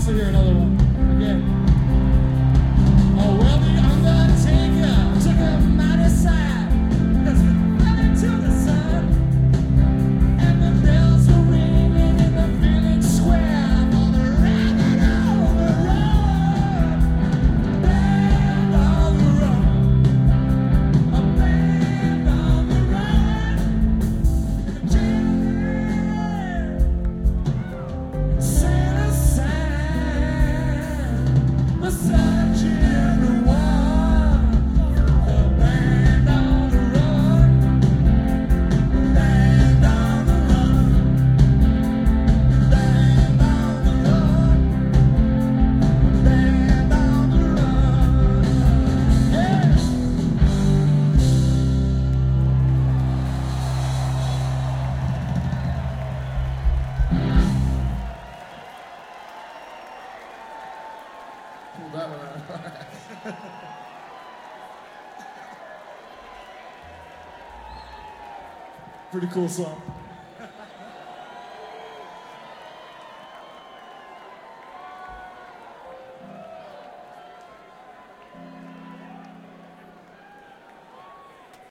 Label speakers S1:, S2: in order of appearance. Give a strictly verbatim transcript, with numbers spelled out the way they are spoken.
S1: to hear another one. Again. Oh, well, the Undertaker took a mighty side. As we fell into the sun. And the bells were ringing in the village square for the rabbit on the road. Band on the road. A band on the road. Set aside misogyny one. A band on the road. Band on the road. Band on the road. Band on the road. Yeah. Pull that one out. Pretty cool song.